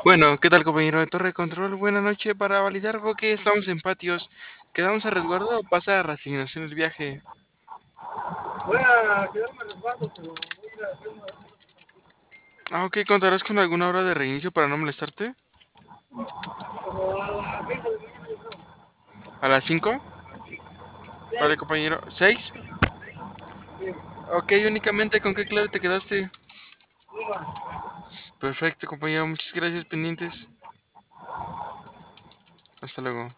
Bueno, ¿qué tal, compañero de Torre de Control? Buena noche. Para validar que estamos en patios. ¿Quedamos a resguardo o pasa a reasignación el viaje? Voy a quedarme a resguardo, pero voy a ir a hacer una... Ok, ¿contarás con alguna hora de reinicio para no molestarte? Como a las 6 de la mañana, yo creo. ¿A las 5? Vale, 6, compañero. ¿6? 6, Ok, únicamente con qué clave te quedaste. Cuba. Perfecto, compañero. Muchas gracias, pendientes. Hasta luego.